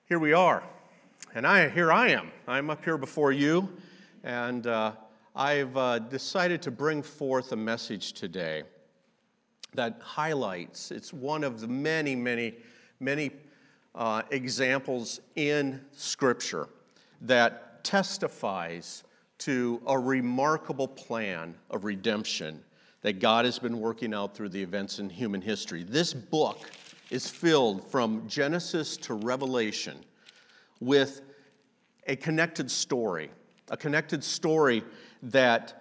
Here we are, and here I am. I'm up here before you, and I've decided to bring forth a message today that highlights, it's one of the many examples in Scripture that testifies to a remarkable plan of redemption that God has been working out through the events in human history. This book is filled from Genesis to Revelation with a connected story that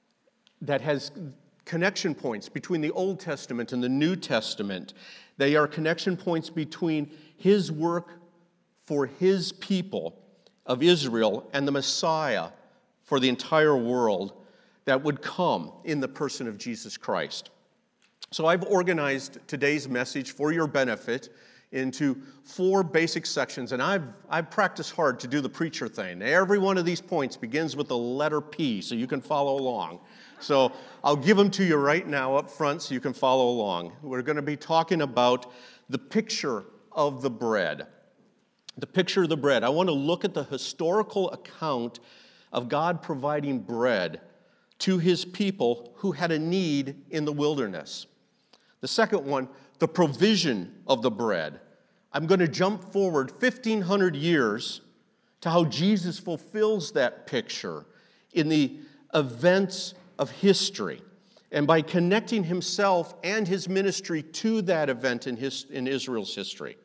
has connection points between the Old Testament and the New Testament. They are connection points between His work for His people of Israel and the Messiah for the entire world that would come in the person of Jesus Christ. So I've organized today's message for your benefit into 4 basic sections, and I've practiced hard to do the preacher thing. Every one of these points begins with the letter P, so you can follow along. So I'll give them to you right now up front so you can follow along. We're going to be talking about the picture of the bread. The picture of the bread. I want to look at the historical account of God providing bread to His people who had a need in the wilderness. The second one, the provision of the bread. I'm going to jump forward 1,500 years to how Jesus fulfills that picture in the events of history, and by connecting Himself and His ministry to that event in Israel's history.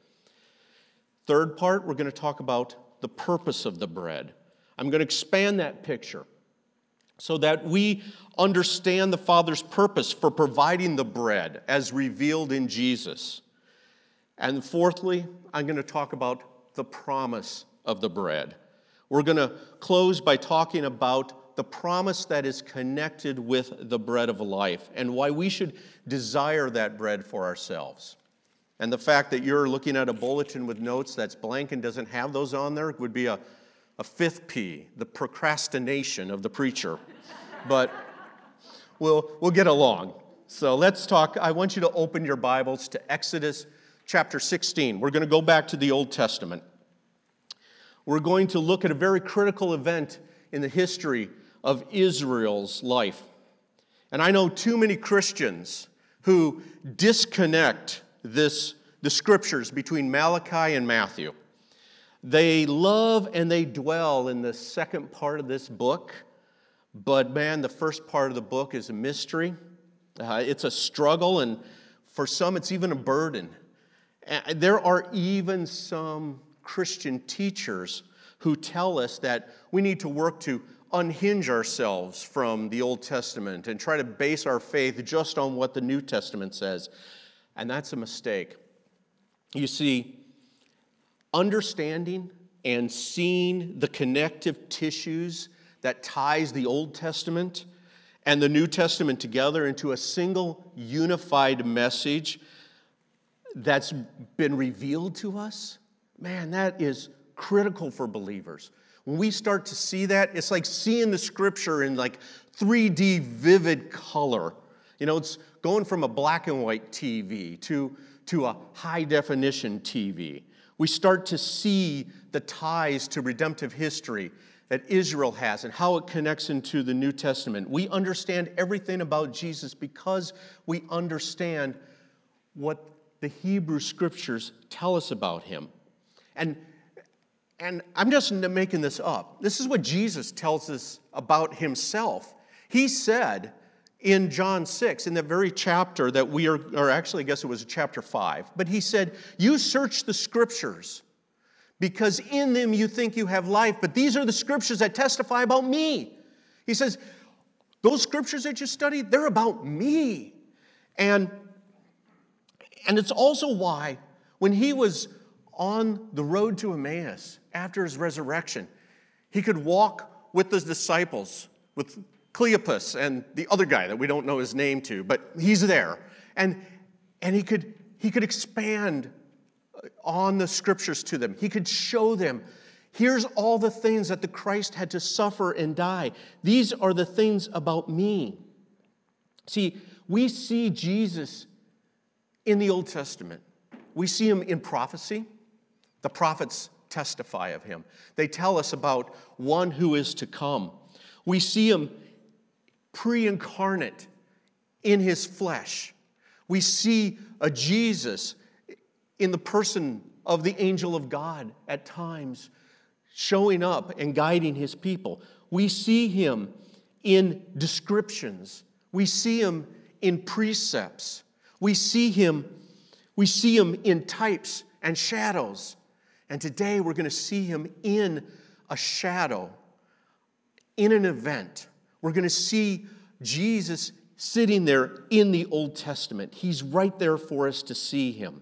Third part, we're going to talk about the purpose of the bread. I'm going to expand that picture so that we understand the Father's purpose for providing the bread as revealed in Jesus. And fourthly, I'm going to talk about the promise of the bread. We're going to close by talking about the promise that is connected with the bread of life and why we should desire that bread for ourselves. And the fact that you're looking at a bulletin with notes that's blank and doesn't have those on there would be a fifth P, the procrastination of the preacher. But we'll get along. So let's talk. I want you to open your Bibles to Exodus chapter 16. We're going to go back to the Old Testament. We're going to look at a very critical event in the history of Israel's life. And I know too many Christians who disconnect the scriptures between Malachi and Matthew. They love and they dwell in the second part of this book, but man, the first part of the book is a mystery. It's a struggle, and for some, it's even a burden. There are even some Christian teachers who tell us that we need to work to unhinge ourselves from the Old Testament and try to base our faith just on what the New Testament says. And that's a mistake. You see, understanding and seeing the connective tissues that ties the Old Testament and the New Testament together into a single unified message that's been revealed to us, man, that is critical for believers. When we start to see that, it's like seeing the Scripture in like 3D vivid color. You know, it's going from a black and white TV to a high definition TV. We start to see the ties to redemptive history that Israel has and how it connects into the New Testament. We understand everything about Jesus because we understand what the Hebrew Scriptures tell us about Him. And I'm just making this up. This is what Jesus tells us about Himself. He said in John 6, in the very chapter that we are, or actually I guess it was chapter 5, but He said, "You search the Scriptures because in them you think you have life, but these are the Scriptures that testify about me." He says, those Scriptures that you study, they're about me. And it's also why when He was on the road to Emmaus after His resurrection, He could walk with His disciples, with Cleopas and the other guy that we don't know his name to, but he's there. And he could expand on the Scriptures to them. He could show them, here's all the things that the Christ had to suffer and die. These are the things about me. See, we see Jesus in the Old Testament. We see Him in prophecy. The prophets testify of him. They tell us about one who is to come. We see him pre-incarnate in his flesh. We see a Jesus in the person of the angel of God at times, showing up and guiding his people. We see him in descriptions. We see him in precepts. We see him in types and shadows. And today we're going to see him in a shadow, in an event. We're going to see Jesus sitting there in the Old Testament. He's right there for us to see him.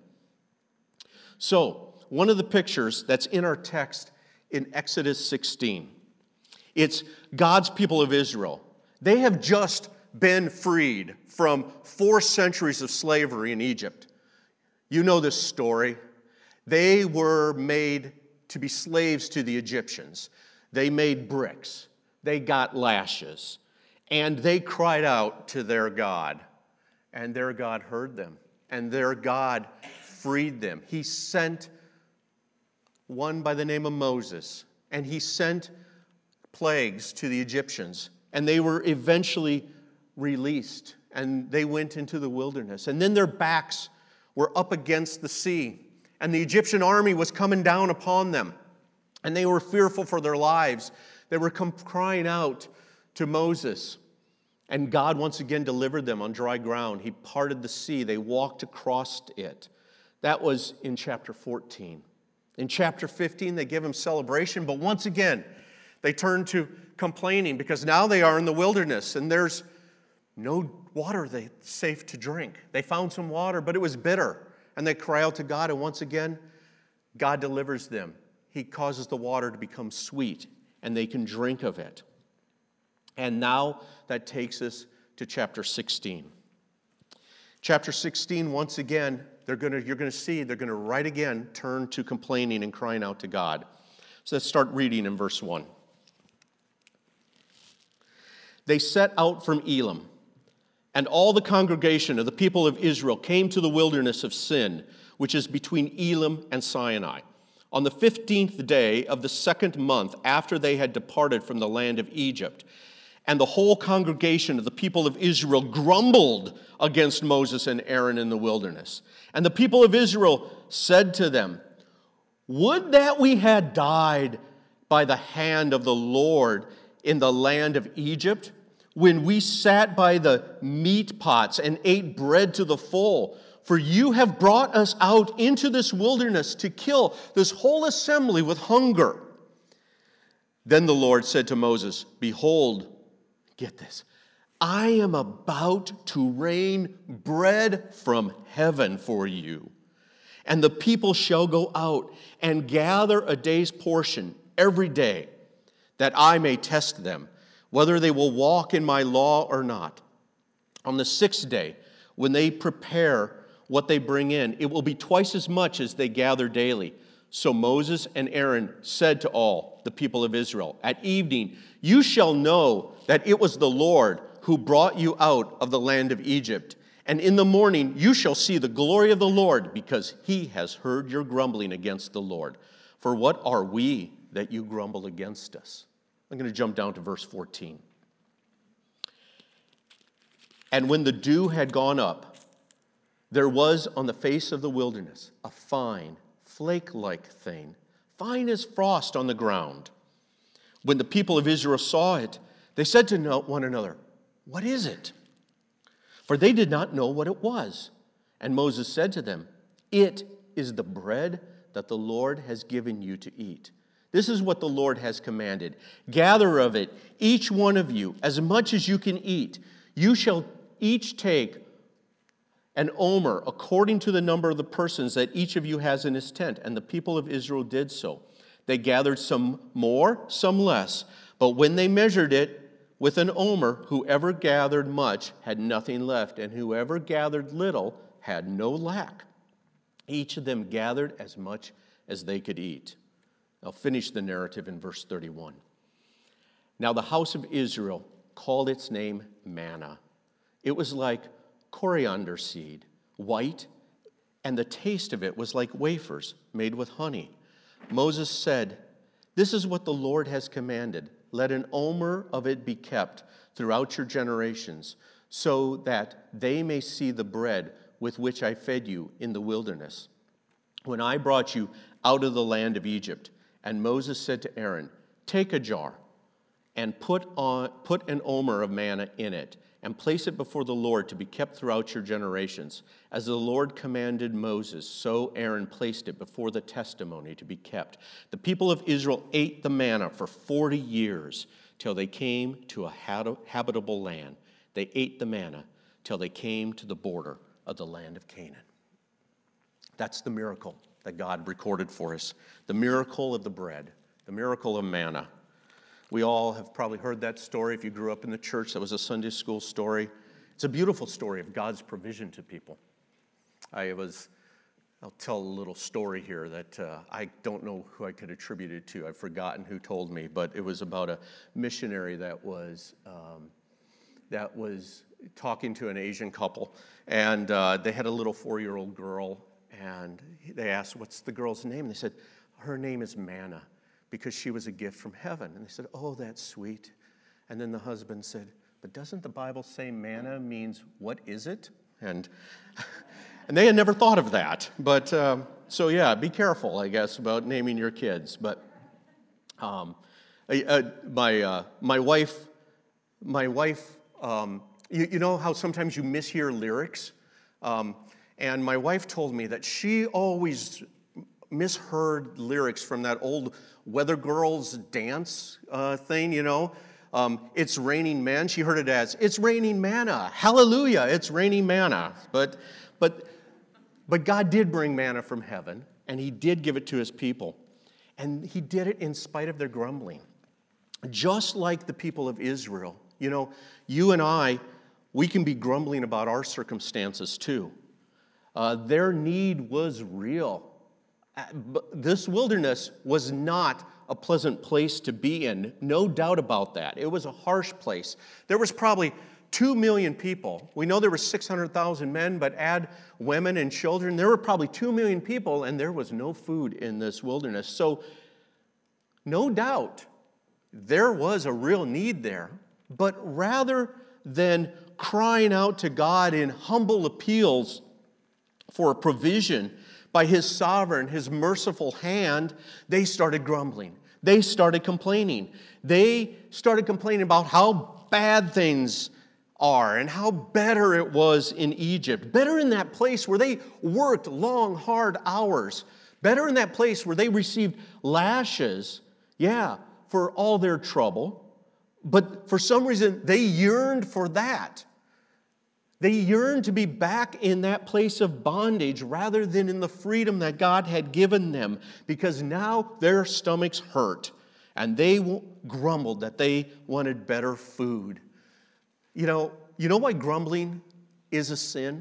So, one of the pictures that's in our text in Exodus 16, it's God's people of Israel. They have just been freed from 4 centuries of slavery in Egypt. You know this story. They were made to be slaves to the Egyptians. They made bricks. They got lashes. And they cried out to their God. And their God heard them. And their God freed them. He sent one by the name of Moses. And he sent plagues to the Egyptians. And they were eventually released. And they went into the wilderness. And then their backs were up against the sea. And the Egyptian army was coming down upon them. And they were fearful for their lives. They were crying out to Moses. And God once again delivered them on dry ground. He parted the sea. They walked across it. That was in chapter 14. In chapter 15, they give him celebration. But once again, they turn to complaining because now they are in the wilderness and there's no water safe to drink. They found some water, but it was bitter. And they cry out to God, and once again, God delivers them. He causes the water to become sweet, and they can drink of it. And now that takes us to chapter 16. Chapter 16, once again, you're going to see, they're going to right again turn to complaining and crying out to God. So let's start reading in verse 1. They set out from Elim. And all the congregation of the people of Israel came to the wilderness of Sin, which is between Elim and Sinai, on the 15th day of the 2nd month after they had departed from the land of Egypt. And the whole congregation of the people of Israel grumbled against Moses and Aaron in the wilderness. And the people of Israel said to them, "Would that we had died by the hand of the Lord in the land of Egypt, when we sat by the meat pots and ate bread to the full. For you have brought us out into this wilderness to kill this whole assembly with hunger." Then the Lord said to Moses, "Behold," get this, "I am about to rain bread from heaven for you. And the people shall go out and gather a day's portion every day, that I may test them, whether they will walk in my law or not. On the 6th day, when they prepare what they bring in, it will be twice as much as they gather daily." So Moses and Aaron said to all the people of Israel, "At evening you shall know that it was the Lord who brought you out of the land of Egypt. And in the morning you shall see the glory of the Lord, because he has heard your grumbling against the Lord. For what are we that you grumble against us?" I'm going to jump down to verse 14. "And when the dew had gone up, there was on the face of the wilderness a fine, flake-like thing, fine as frost on the ground. When the people of Israel saw it, they said to one another, 'What is it?' For they did not know what it was. And Moses said to them, 'It is the bread that the Lord has given you to eat. This is what the Lord has commanded. Gather of it, each one of you, as much as you can eat. You shall each take an omer according to the number of the persons that each of you has in his tent.' And the people of Israel did so. They gathered some more, some less. But when they measured it with an omer, whoever gathered much had nothing left, and whoever gathered little had no lack. Each of them gathered as much as they could eat." I'll finish the narrative in verse 31. "Now the house of Israel called its name manna. It was like coriander seed, white, and the taste of it was like wafers made with honey. Moses said, "This is what the Lord has commanded. Let an omer of it be kept throughout your generations, so that they may see the bread with which I fed you in the wilderness, when I brought you out of the land of Egypt." And Moses said to Aaron, "Take a jar and put an omer of manna in it, and place it before the Lord to be kept throughout your generations. As the Lord commanded Moses, so Aaron placed it before the testimony to be kept. The people of Israel ate the manna for 40 years till they came to a habitable land. They ate the manna till they came to the border of the land of Canaan." That's the miracle that God recorded for us. The miracle of the bread, the miracle of manna. We all have probably heard that story. If you grew up in the church, that was a Sunday school story. It's a beautiful story of God's provision to people. I'll tell a little story here that I don't know who I could attribute it to. I've forgotten who told me, but it was about a missionary that was talking to an Asian couple, and they had a little 4-year-old girl, and they asked, "What's the girl's name?" And they said, "Her name is Manna, because she was a gift from heaven." And they said, "Oh, that's sweet." And then the husband said, "But doesn't the Bible say manna means what is it?" And they had never thought of that. But so yeah, be careful, I guess, about naming your kids. But my wife, you know how sometimes you mishear lyrics? And my wife told me that she always misheard lyrics from that old Weather Girls dance thing, you know. It's raining men. She heard it as, "It's raining manna. Hallelujah, it's raining manna." But God did bring manna from heaven, and he did give it to his people. And he did it in spite of their grumbling. Just like the people of Israel. You know, you and I, we can be grumbling about our circumstances too. Their need was real. This wilderness was not a pleasant place to be in. No doubt about that. It was a harsh place. There was probably 2 million people. We know there were 600,000 men, but add women and children, there were probably 2 million people, and there was no food in this wilderness. So, no doubt, there was a real need there. But rather than crying out to God in humble appeals for provision by his sovereign, his merciful hand, they started grumbling. They started complaining. They started complaining about how bad things are and how better it was in Egypt. Better in that place where they worked long, hard hours. Better in that place where they received lashes, for all their trouble. But for some reason, they yearned for that. They yearned to be back in that place of bondage rather than in the freedom that God had given them, because now their stomachs hurt and they grumbled that they wanted better food. You know why grumbling is a sin?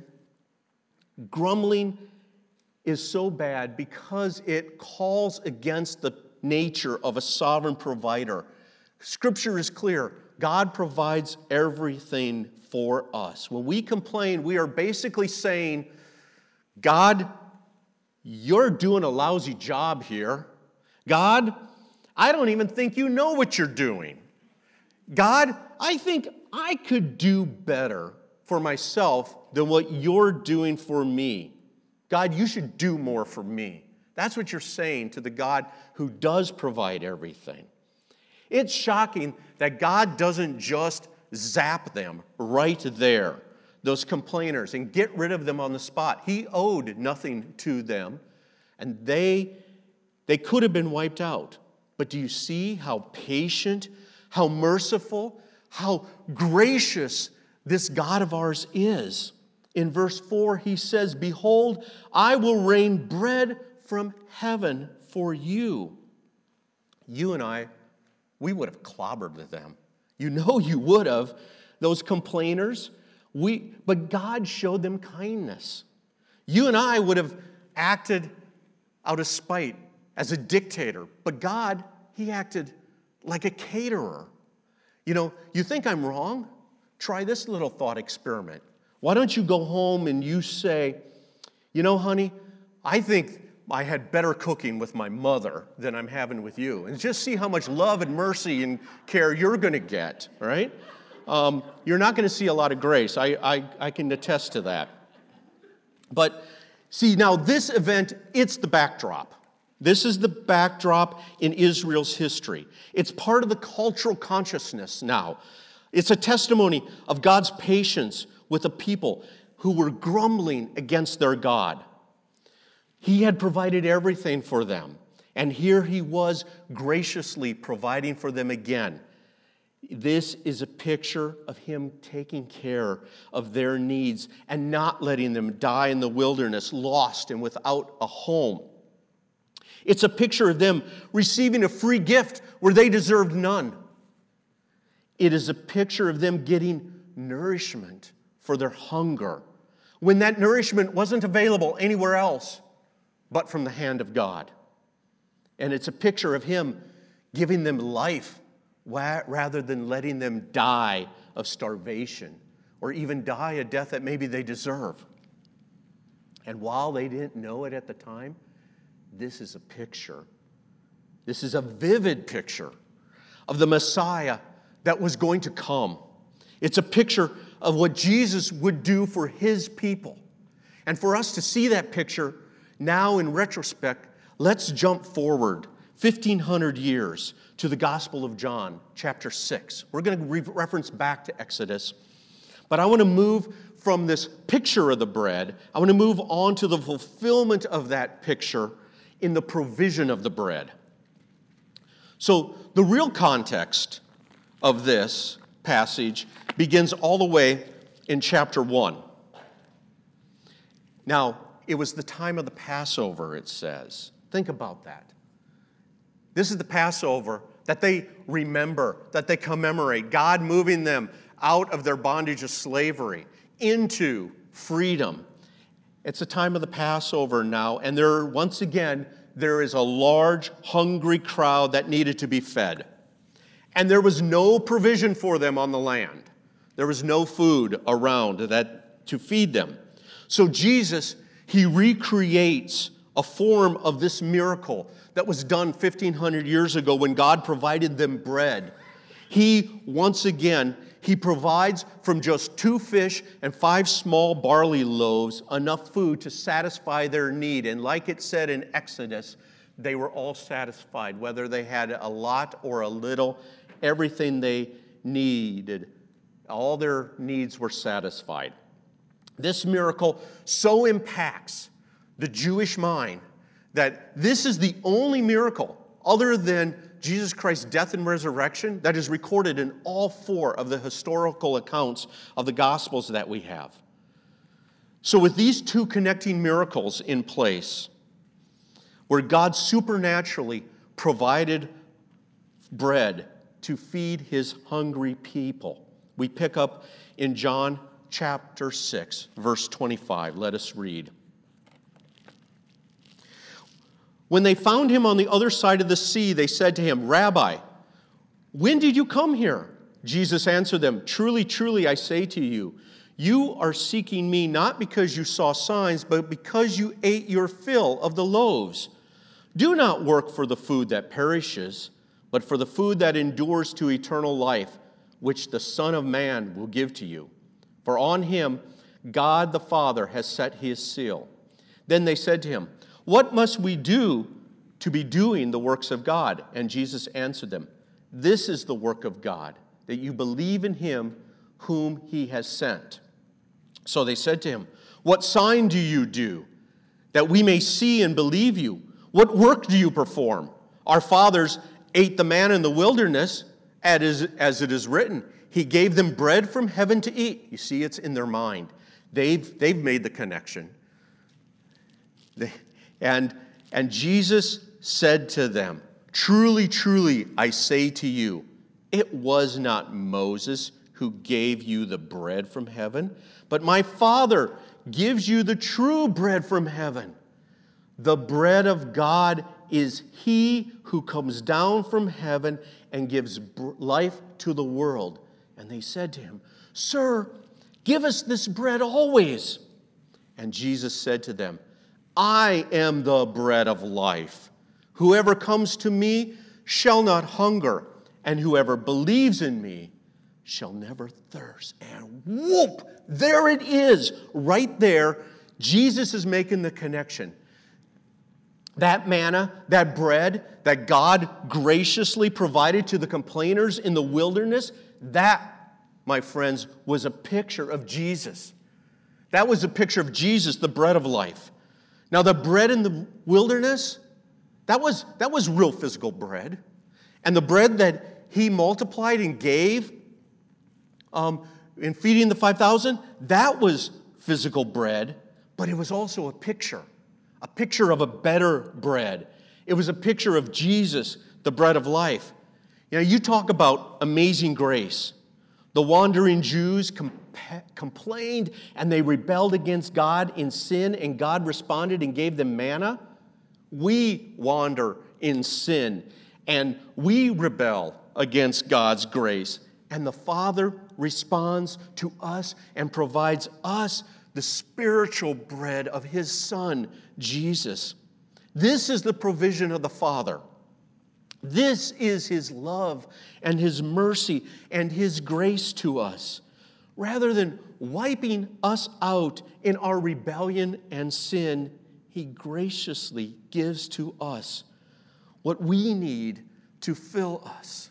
Grumbling is so bad because it calls against the nature of a sovereign provider. Scripture is clear. God provides everything for us. When we complain, we are basically saying, "God, you're doing a lousy job here. God, I don't even think you know what you're doing. God, I think I could do better for myself than what you're doing for me. God, you should do more for me." That's what you're saying to the God who does provide everything. It's shocking that God doesn't just zap them right there, those complainers, and get rid of them on the spot. He owed nothing to them, and they could have been wiped out. But do you see how patient, how merciful, how gracious this God of ours is? In verse 4, he says, "Behold, I will rain bread from heaven for you." You and I, we would have clobbered them. You know you would have. Those complainers. But God showed them kindness. You and I would have acted out of spite as a dictator. But God, he acted like a caterer. You think I'm wrong? Try this little thought experiment. Why don't you go home and you say, "Honey, I think I had better cooking with my mother than I'm having with you. And just see how much love and mercy and care you're going to get, right? You're not going to see a lot of grace. I can attest to that. But see, now this event, it's the backdrop. This is the backdrop in Israel's history. It's part of the cultural consciousness now. It's a testimony of God's patience with a people who were grumbling against their God. He had provided everything for them, and here he was graciously providing for them again. This is a picture of him taking care of their needs and not letting them die in the wilderness, lost and without a home. It's a picture of them receiving a free gift where they deserved none. It is a picture of them getting nourishment for their hunger, when that nourishment wasn't available anywhere else but from the hand of God. And it's a picture of him giving them life rather than letting them die of starvation or even die a death that maybe they deserve. And while they didn't know it at the time, this is a picture. This is a vivid picture of the Messiah that was going to come. It's a picture of what Jesus would do for his people. And for us to see that picture now in retrospect, let's jump forward 1,500 years to the Gospel of John, chapter 6. We're going to reference back to Exodus. But I want to move from this picture of the bread, I want to move on to the fulfillment of that picture in the provision of the bread. So the real context of this passage begins all the way in chapter 1. Now, it was the time of the Passover, it says. Think about that. This is the Passover that they remember, that they commemorate, God moving them out of their bondage of slavery into freedom. It's a time of the Passover now, and once again, there is a large, hungry crowd that needed to be fed. And there was no provision for them on the land. There was no food around to feed them. So Jesus, he recreates a form of this miracle that was done 1,500 years ago when God provided them bread. Once again, he provides from just 2 fish and 5 small barley loaves enough food to satisfy their need. And like it said in Exodus, they were all satisfied, whether they had a lot or a little, everything they needed. All their needs were satisfied. This miracle so impacts the Jewish mind that this is the only miracle other than Jesus Christ's death and resurrection that is recorded in all 4 of the historical accounts of the Gospels that we have. So with these 2 connecting miracles in place, where God supernaturally provided bread to feed his hungry people, we pick up in John chapter 6, verse 25. Let us read. When they found him on the other side of the sea, they said to him, "Rabbi, when did you come here?" Jesus answered them, "Truly, truly, I say to you, you are seeking me not because you saw signs, but because you ate your fill of the loaves. Do not work for the food that perishes, but for the food that endures to eternal life, which the Son of Man will give to you. For on him God the Father has set his seal." Then they said to him, "What must we do to be doing the works of God?" And Jesus answered them, "This is the work of God, that you believe in him whom he has sent." So they said to him, "What sign do you do, that we may see and believe you? What work do you perform? Our fathers ate the manna in the wilderness, as it is written, he gave them bread from heaven to eat." You see, it's in their mind. They've made the connection. And Jesus said to them, "Truly, truly, I say to you, it was not Moses who gave you the bread from heaven, but my Father gives you the true bread from heaven. The bread of God is he who comes down from heaven and gives life to the world." And they said to him, "Sir, give us this bread always." And Jesus said to them, I am the bread of life. Whoever comes to me shall not hunger, and whoever believes in me shall never thirst. And whoop, there it is, right there. Jesus is making the connection. That manna, that bread that God graciously provided to the complainers in the wilderness, that, my friends, was a picture of Jesus. That was a picture of Jesus, the bread of life. Now, the bread in the wilderness, that was real physical bread. And the bread that he multiplied and gave in feeding the 5,000, that was physical bread, but it was also a picture of a better bread. It was a picture of Jesus, the bread of life. You know, you talk about amazing grace. The wandering Jews complained and they rebelled against God in sin, and God responded and gave them manna. We wander in sin and we rebel against God's grace. And the Father responds to us and provides us the spiritual bread of His Son, Jesus. This is the provision of the Father. This is His love and His mercy and His grace to us. Rather than wiping us out in our rebellion and sin, He graciously gives to us what we need to fill us.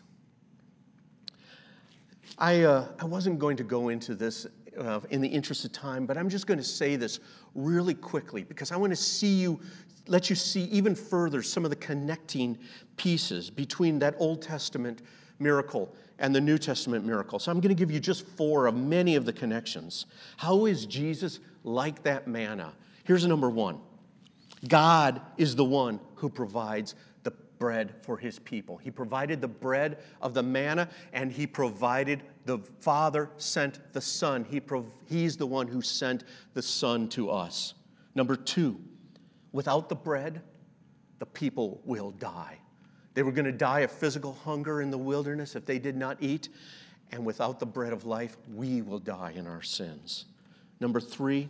I wasn't going to go into this in the interest of time, but I'm just going to say this really quickly because I want to let you see even further some of the connecting pieces between that Old Testament miracle and the New Testament miracle. So I'm going to give you just 4 of many of the connections. How is Jesus like that manna? Here's number 1. God is the one who provides the bread for His people. He provided the bread of the manna, and He provided, the Father sent the Son. He's the one who sent the Son to us. Number 2, without the bread, the people will die. They were going to die of physical hunger in the wilderness if they did not eat. And without the bread of life, we will die in our sins. Number 3,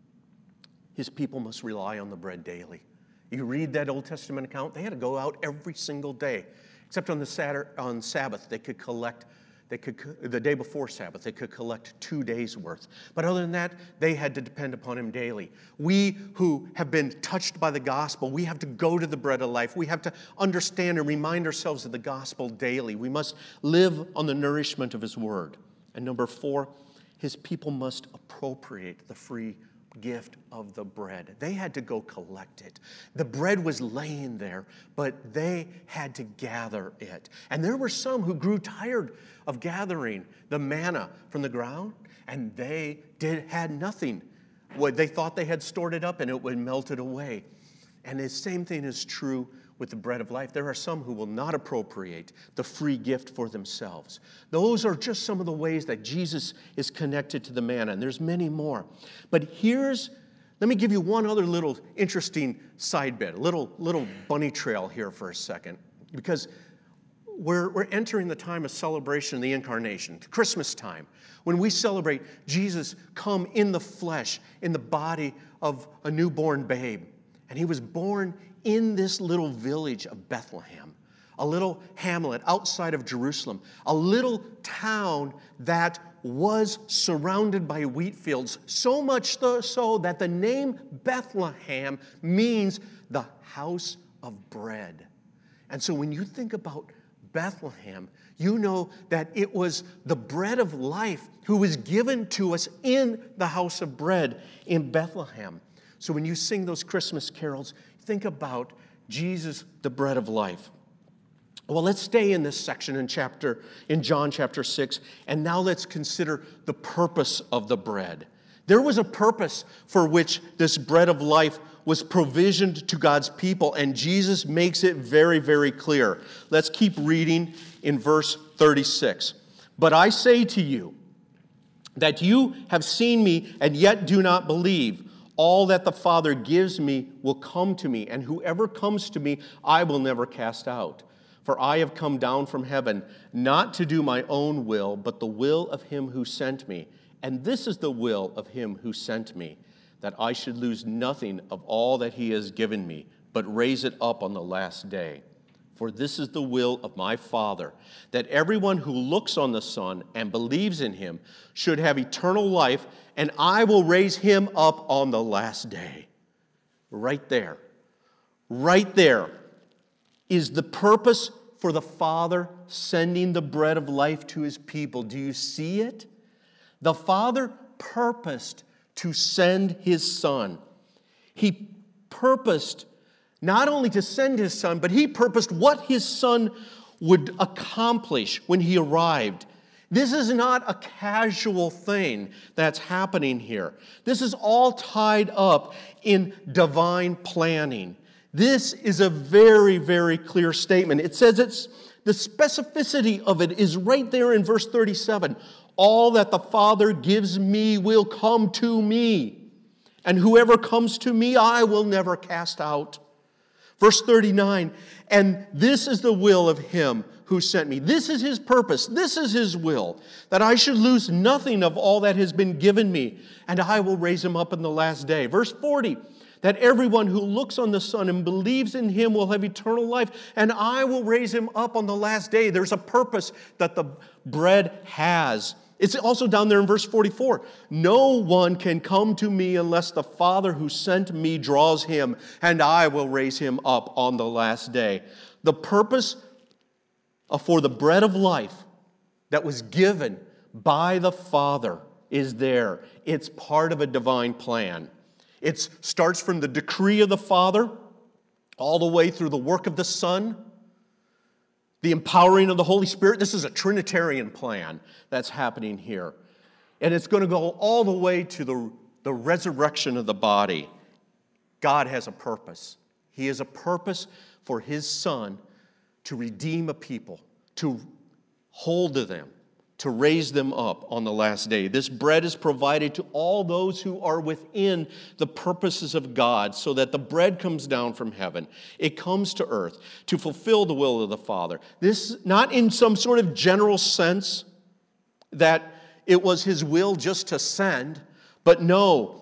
His people must rely on the bread daily. You read that Old Testament account, they had to go out every single day. Except on Sabbath, they could collect, the day before Sabbath, they could collect 2 days' worth. But other than that, they had to depend upon Him daily. We who have been touched by the gospel, we have to go to the bread of life. We have to understand and remind ourselves of the gospel daily. We must live on the nourishment of His word. And number 4, His people must appropriate the free gift of the bread. They had to go collect it. The bread was laying there, but they had to gather it. And there were some who grew tired of gathering the manna from the ground, and they had nothing. They thought they had stored it up and it would melt it away. And the same thing is true with the bread of life. There are some who will not appropriate the free gift for themselves. Those are just some of the ways that Jesus is connected to the manna, and there's many more. But let me give you one other little interesting side bit, a little bunny trail here for a second, because we're entering the time of celebration of the Incarnation, Christmas time, when we celebrate Jesus come in the flesh, in the body of a newborn babe. And He was born in this little village of Bethlehem, a little hamlet outside of Jerusalem, a little town that was surrounded by wheat fields, so much so that the name Bethlehem means the house of bread. And so when you think about Bethlehem, you know that it was the bread of life who was given to us in the house of bread in Bethlehem. So when you sing those Christmas carols, think about Jesus, the bread of life. Well, let's stay in this section in John chapter 6, and now let's consider the purpose of the bread. There was a purpose for which this bread of life was provisioned to God's people, and Jesus makes it very, very clear. Let's keep reading in verse 36. But I say to you that you have seen me and yet do not believe. All that the Father gives me will come to me, and whoever comes to me I will never cast out. For I have come down from heaven, not to do my own will, but the will of Him who sent me. And this is the will of Him who sent me, that I should lose nothing of all that he has given me, but raise it up on the last day. For this is the will of my Father, that everyone who looks on the Son and believes in him should have eternal life, and I will raise him up on the last day. Right there is the purpose for the Father sending the bread of life to his people. Do you see it? The Father purposed to send his Son. He purposed not only to send his Son, but he purposed what his Son would accomplish when he arrived. This is not a casual thing that's happening here. This is all tied up in divine planning. This is a very, very clear statement. It says the specificity of it is right there in verse 37. All that the Father gives me will come to me, and whoever comes to me I will never cast out. Verse 39, and this is the will of him who sent me. This is his purpose. This is his will, that I should lose nothing of all that has been given me, and I will raise him up in the last day. Verse 40, that everyone who looks on the Son and believes in him will have eternal life, and I will raise him up on the last day. There's a purpose that the bread has. It's also down there in verse 44. No one can come to me unless the Father who sent me draws him, and I will raise him up on the last day. The purpose for the bread of life that was given by the Father is there. It's part of a divine plan. It starts from the decree of the Father all the way through the work of the Son, the empowering of the Holy Spirit. This is a Trinitarian plan that's happening here. And it's going to go all the way to the resurrection of the body. God has a purpose. He has a purpose for his Son to redeem a people, to hold to them, to raise them up on the last day. This bread is provided to all those who are within the purposes of God, so that the bread comes down from heaven. It comes to earth to fulfill the will of the Father. This, not in some sort of general sense that it was his will just to send, but no,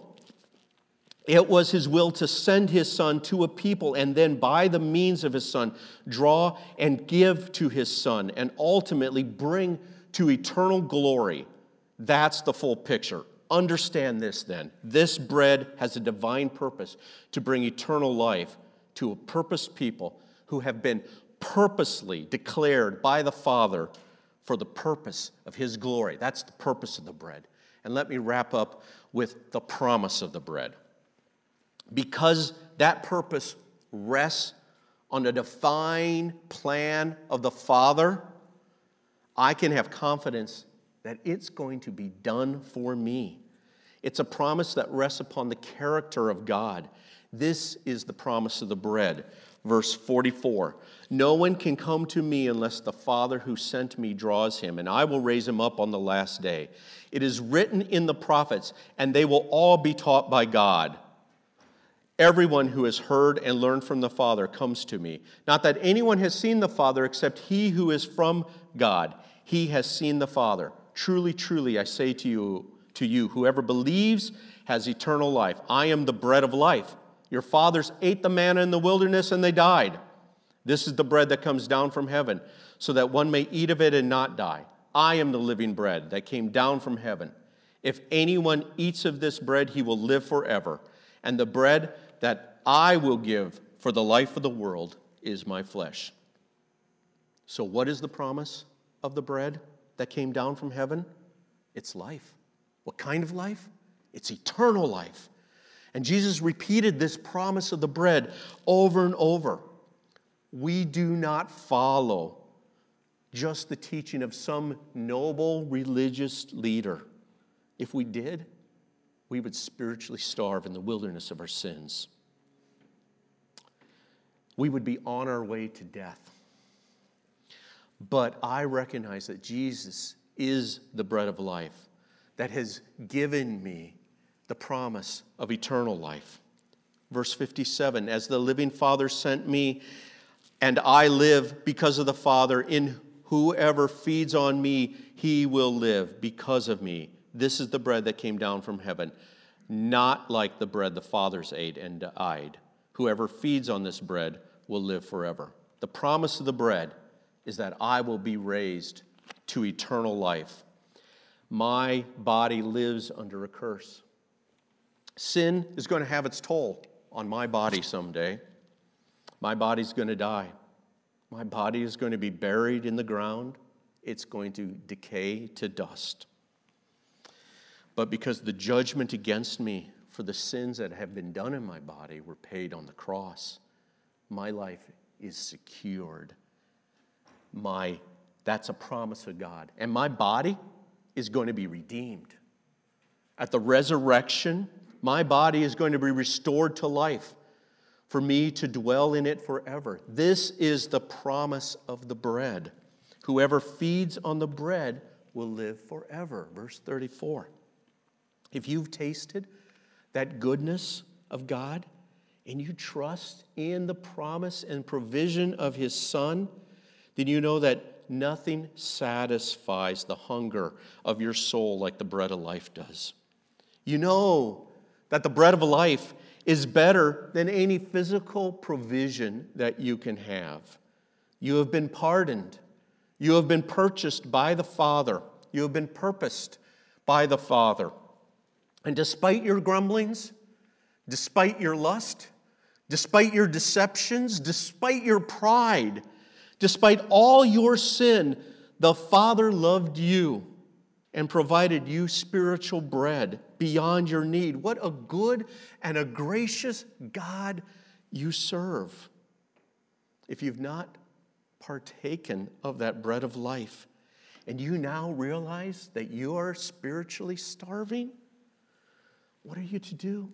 it was his will to send his Son to a people, and then by the means of his Son, draw and give to his Son, and ultimately bring to eternal glory. That's the full picture. Understand this then. This bread has a divine purpose to bring eternal life to a purposed people who have been purposely declared by the Father for the purpose of his glory. That's the purpose of the bread. And let me wrap up with the promise of the bread. Because that purpose rests on a divine plan of the Father, I can have confidence that it's going to be done for me. It's a promise that rests upon the character of God. This is the promise of the bread. Verse 44, no one can come to me unless the Father who sent me draws him, and I will raise him up on the last day. It is written in the prophets, and they will all be taught by God. Everyone who has heard and learned from the Father comes to me. Not that anyone has seen the Father except he who is from God. He has seen the Father. Truly, truly, I say to you, whoever believes has eternal life. I am the bread of life. Your fathers ate the manna in the wilderness and they died. This is the bread that comes down from heaven, so that one may eat of it and not die. I am the living bread that came down from heaven. If anyone eats of this bread, he will live forever. And the bread that I will give for the life of the world is my flesh. So what is the promise of the bread that came down from heaven? It's life. What kind of life? It's eternal life. And Jesus repeated this promise of the bread over and over. We do not follow just the teaching of some noble religious leader. If we did, we would spiritually starve in the wilderness of our sins. We would be on our way to death. But I recognize that Jesus is the bread of life that has given me the promise of eternal life. Verse 57, as the living Father sent me, and I live because of the Father, in whoever feeds on me, he will live because of me. This is the bread that came down from heaven. not like the bread the fathers ate and died. Whoever feeds on this bread will live forever. The promise of the bread is that I will be raised to eternal life. My body lives under a curse. Sin is going to have its toll on my body someday. My body's going to die. My body is going to be buried in the ground. It's going to decay to dust. But because the judgment against me for the sins that have been done in my body were paid on the cross, my life is secured. That's a promise of God. And my body is going to be redeemed. At the resurrection, my body is going to be restored to life for me to dwell in it forever. This is the promise of the bread. Whoever feeds on the bread will live forever. Verse 34. If you've tasted that goodness of God and you trust in the promise and provision of His Son, then you know that nothing satisfies the hunger of your soul like the bread of life does. You know that the bread of life is better than any physical provision that you can have. You have been pardoned. You have been purchased by the Father. You have been purposed by the Father. And despite your grumblings, despite your lust, despite your deceptions, despite your pride, despite all your sin, the Father loved you and provided you spiritual bread beyond your need. What a good and a gracious God you serve. If you've not partaken of that bread of life, and you now realize that you are spiritually starving, what are you to do?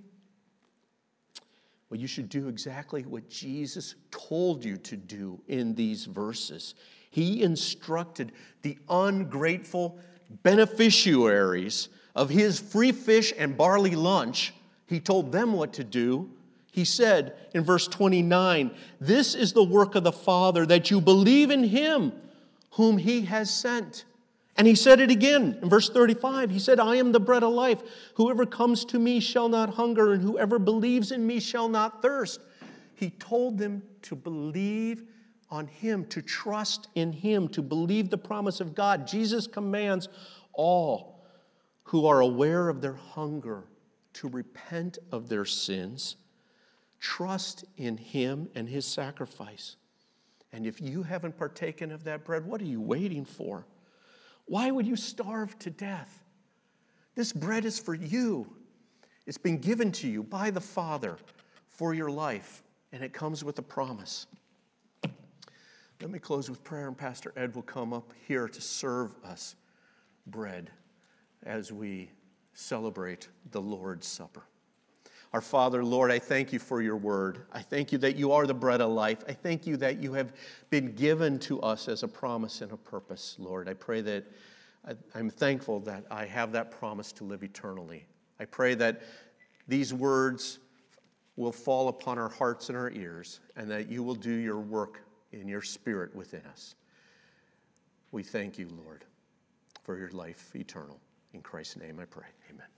Well, you should do exactly what Jesus told you to do in these verses. He instructed the ungrateful beneficiaries of His free fish and barley lunch. He told them what to do. He said in verse 29, "This is the work of the Father, that you believe in Him whom He has sent." And He said it again in verse 35. He said, "I am the bread of life. Whoever comes to me shall not hunger, and whoever believes in me shall not thirst." He told them to believe on Him, to trust in Him, to believe the promise of God. Jesus commands all who are aware of their hunger to repent of their sins, trust in Him and His sacrifice. And if you haven't partaken of that bread, what are you waiting for? Why would you starve to death? This bread is for you. It's been given to you by the Father for your life, and it comes with a promise. Let me close with prayer, and Pastor Ed will come up here to serve us bread as we celebrate the Lord's Supper. Our Father, Lord, I thank you for your word. I thank you that you are the bread of life. I thank you that you have been given to us as a promise and a purpose, Lord. I pray that I'm thankful that I have that promise to live eternally. I pray that these words will fall upon our hearts and our ears, and that you will do your work in your Spirit within us. We thank you, Lord, for your life eternal. In Christ's name I pray. Amen.